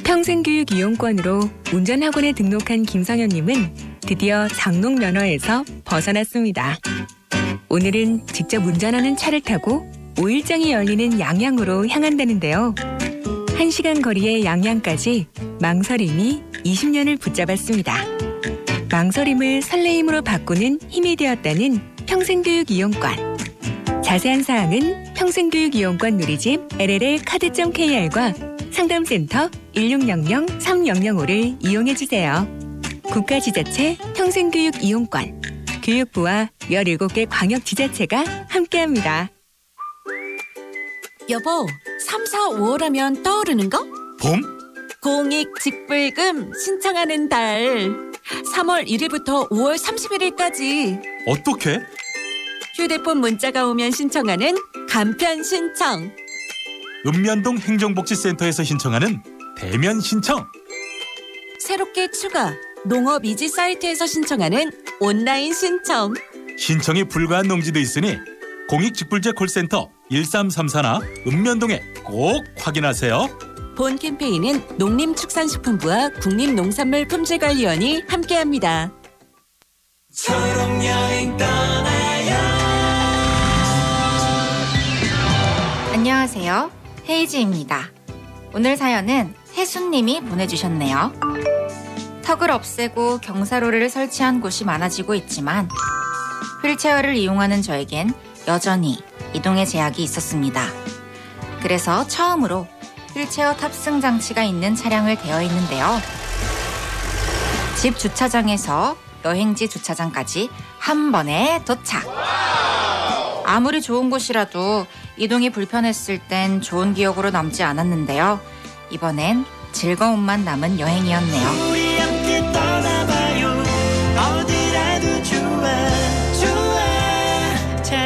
평생교육 이용권으로 운전학원에 등록한 김성현님은 드디어 장롱 면허에서 벗어났습니다. 오늘은 직접 운전하는 차를 타고 5일장이 열리는 양양으로 향한다는데요. 1시간 거리의 양양까지 망설임이 20년을 붙잡았습니다. 망설임을 설레임으로 바꾸는 힘이 되었다는 평생교육 이용권. 자세한 사항은 평생교육 이용권 누리집 LLL-카드.kr과 상담센터 1600-3005를 이용해주세요. 국가지자체 평생교육 이용권. 교육부와 17개 광역지자체가 함께합니다. 여보, 3, 4, 5월하면 떠오르는 거? 봄? 공익직불금 신청하는 달. 3월 1일부터 5월 31일까지. 어떻게? 휴대폰 문자가 오면 신청하는 간편 신청. 읍면동 행정복지센터에서 신청하는 대면 신청. 새롭게 추가 농업이지 사이트에서 신청하는 온라인 신청. 신청이 불가한 농지도 있으니 공익직불제 콜센터 1334나 읍면동에 꼭 확인하세요. 본 캠페인은 농림축산식품부와 국립농산물품질관리원이 함께합니다. 초록여행 떠나요. 안녕하세요. 헤이즈입니다. 오늘 사연은 혜수님이 보내주셨네요. 턱을 없애고 경사로를 설치한 곳이 많아지고 있지만 휠체어를 이용하는 저에겐 여전히 이동의 제약이 있었습니다. 그래서 처음으로 휠체어 탑승 장치가 있는 차량을 대여 있는데요. 집 주차장에서 여행지 주차장까지 한 번에 도착. 아무리 좋은 곳이라도 이동이 불편했을 땐 좋은 기억으로 남지 않았는데요. 이번엔 즐거움만 남은 여행이었네요. 우리 함께 떠나봐요. 어디라도 좋아 좋아. 자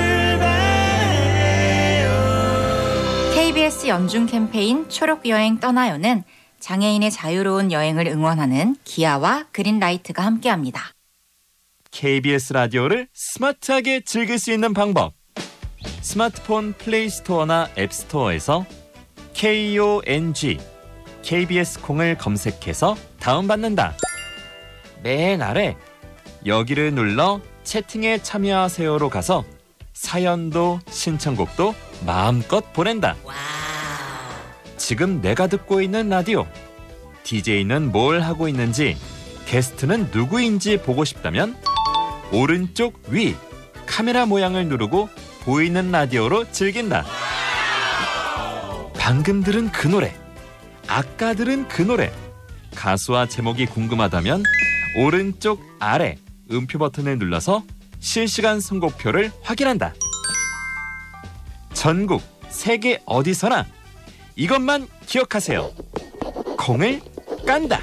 출발해요. KBS 연중 캠페인 초록여행 떠나요는 장애인의 자유로운 여행을 응원하는 기아와 그린라이트가 함께합니다. KBS 라디오를 스마트하게 즐길 수 있는 방법. 스마트폰 플레이스토어나 앱스토어에서 KONG KBS 콩을 검색해서 다운받는다. 맨 아래 여기를 눌러 채팅에 참여하세요로 가서 사연도 신청곡도 마음껏 보낸다. 지금 내가 듣고 있는 라디오, DJ는 뭘 하고 있는지, 게스트는 누구인지 보고 싶다면 오른쪽 위 카메라 모양을 누르고 보이는 라디오로 즐긴다. 방금 들은 그 노래, 아까 들은 그 노래, 가수와 제목이 궁금하다면 오른쪽 아래 음표 버튼을 눌러서 실시간 선곡표를 확인한다. 전국 세계 어디서나 이것만 기억하세요. 콩을 깐다.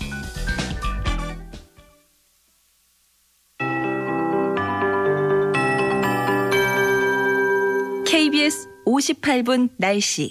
KBS 58분 날씨.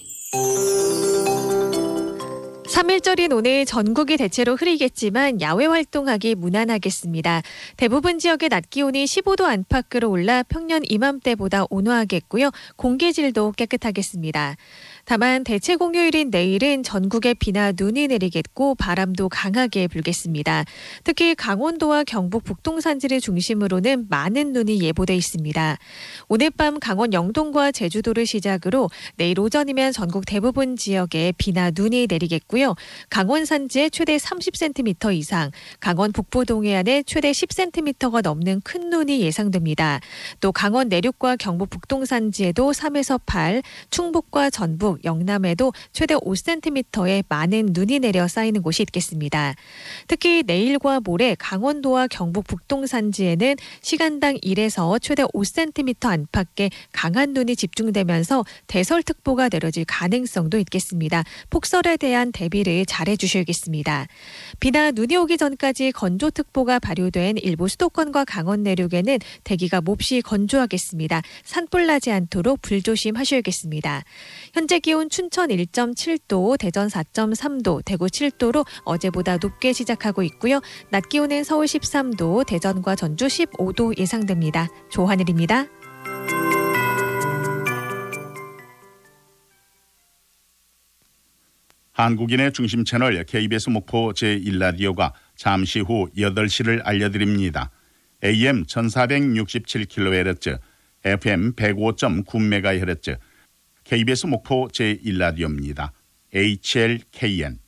3일절인 오늘 전국이 대체로 흐리겠지만 야외 활동하기 무난하겠습니다. 대부분 지역의 낮 기온이 15도 안팎으로 올라 평년 이맘때보다 온화하겠고요. 공기질도 깨끗하겠습니다. 다만 대체 공휴일인 내일은 전국에 비나 눈이 내리겠고 바람도 강하게 불겠습니다. 특히 강원도와 경북 북동 산지를 중심으로는 많은 눈이 예보돼 있습니다. 오늘 밤 강원 영동과 제주도를 시작으로 내일 오전이면 전국 대부분 지역에 비나 눈이 내리겠고요. 강원 산지에 최대 30cm 이상, 강원 북부 동해안에 최대 10cm가 넘는 큰 눈이 예상됩니다. 또 강원 내륙과 경북 북동 산지에도 3에서 8, 충북과 전북, 영남에도 최대 5cm의 많은 눈이 내려 쌓이는 곳이 있겠습니다. 특히 내일과 모레 강원도와 경북 북동 산지에는 시간당 1에서 최대 5cm 안팎의 강한 눈이 집중되면서 대설특보가 내려질 가능성도 있겠습니다. 폭설에 대한 대비를 잘해 주셔야겠습니다. 비나 눈이 오기 전까지 건조특보가 발효된 일부 수도권과 강원 내륙에는 대기가 몹시 건조하겠습니다. 산불 나지 않도록 불조심하셔야겠습니다. 현재 기온 춘천 1.7도, 대전 4.3도, 대구 7도로 어제보다 높게 시작하고 있고요. 낮 기온은 서울 13도, 대전과 전주 15도 예상됩니다. 조하늘입니다. 한국인의 중심 채널 KBS 목포 제1라디오가 잠시 후 8시를 알려드립니다. AM 1467kHz, FM 105.9MHz, KBS 목포 제1라디오입니다. HLKN